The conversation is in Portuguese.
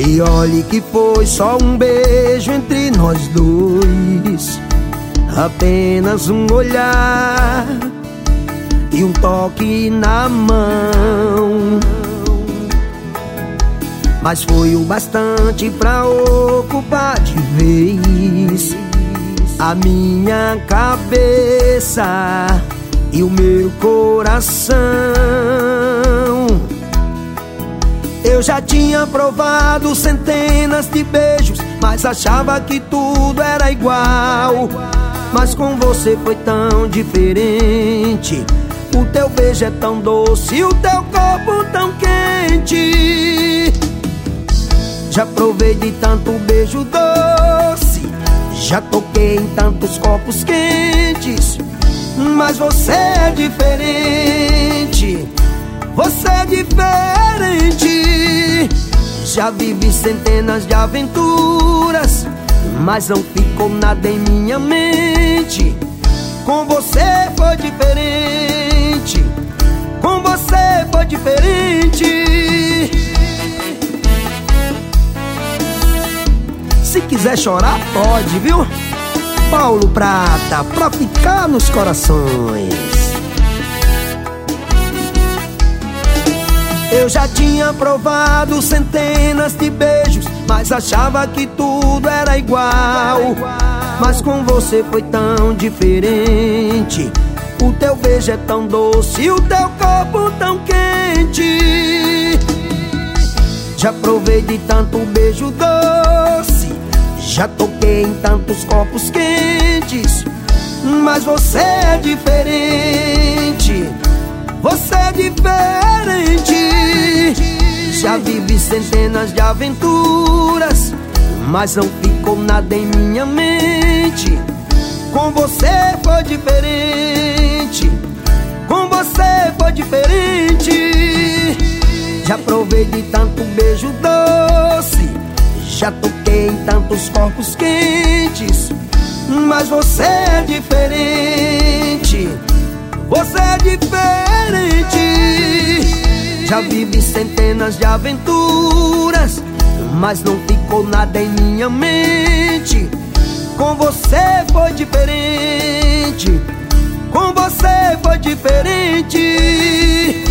E olhe que foi só um beijo entre nós dois, apenas um olhar e um toque na mão. Mas foi o bastante pra ocupar de vez a minha cabeça e o meu coração. Eu já tinha provado centenas de beijos, mas achava que tudo era igual. Mas com você foi tão diferente. O teu beijo é tão doce, o teu corpo tão quente. Já provei de tanto beijo doce, já toquei em tantos corpos quentes, mas você é diferente. Você é diferente. Já vivi centenas de aventuras, mas não ficou nada em minha mente. Com você foi diferente. Com você foi diferente. Se quiser chorar, pode, viu? Paulo Prata, pra ficar nos corações. Eu já tinha provado centenas de beijos, mas achava que tudo era igual. Mas com você foi tão diferente. O teu beijo é tão doce e o teu corpo tão quente. Já provei de tanto beijo doce, já toquei em tantos corpos quentes, mas você é diferente. Você é diferente. Já vivi centenas de aventuras, mas não ficou nada em minha mente. Com você foi diferente. Com você foi diferente. Já provei de tanto beijo doce, já toquei em tantos corpos quentes, mas você é diferente. Você é diferente. Já vivi centenas de aventuras, mas não ficou nada em minha mente. Com você foi diferente. Com você foi diferente.